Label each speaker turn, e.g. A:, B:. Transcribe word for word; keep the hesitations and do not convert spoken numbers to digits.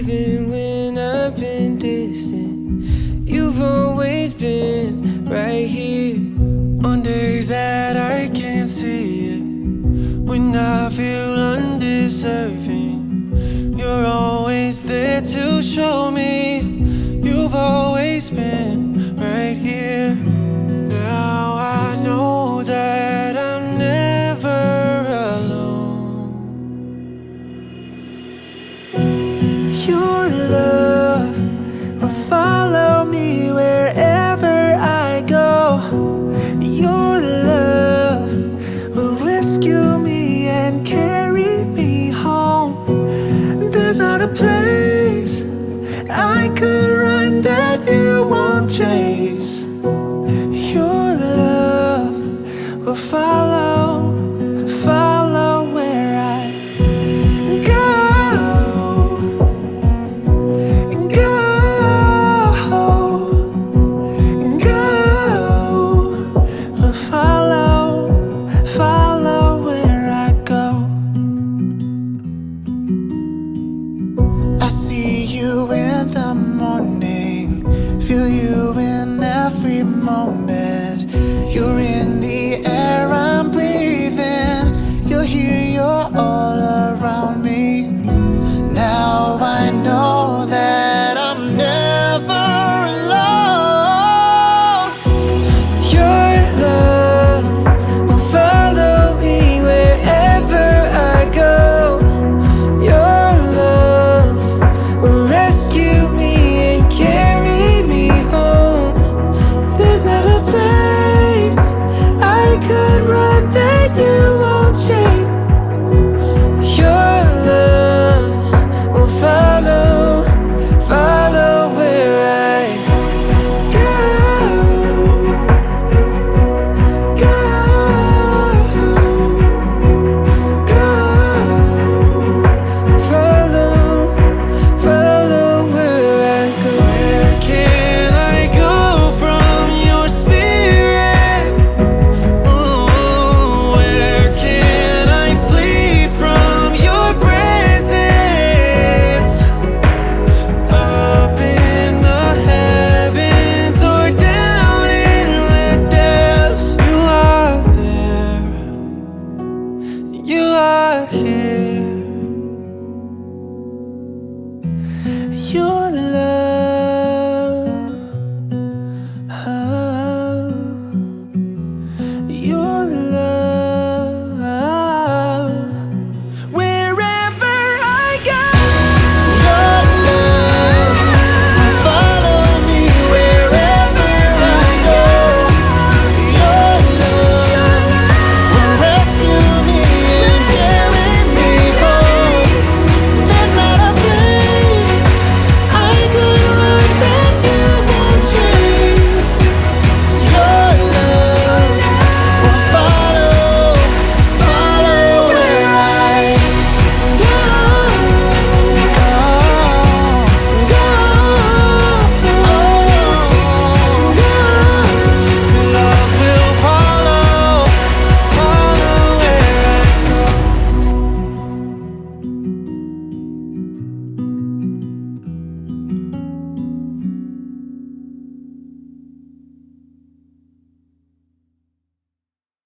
A: Even when I've been distant, you've always been right here. On days that I can't see it, when I feel undeserving, you're always there to show me. You've always been right here. Now I know that I'm never alone. Your love will follow me wherever I go. Your love will rescue me and carry me home. There's not a place I could run that you won't chase. Your love will follow, follow where I go, go, go. Will follow, follow where I go. I see you in the morning, feel you in every moment. You're in the air I'm breathing. You're here, you're all around me. Now I know that I'm never alone. Your love will follow me wherever I go. Your love will rescue me and carry me home. There's not a place I could run that you won't chase. Your love will follow, follow where I go, go, go. Follow, follow where I go. Where can I go from your spirit? Oh, where can I flee from your presence? Up in the heavens or down in the depths, you are there, you are here. Your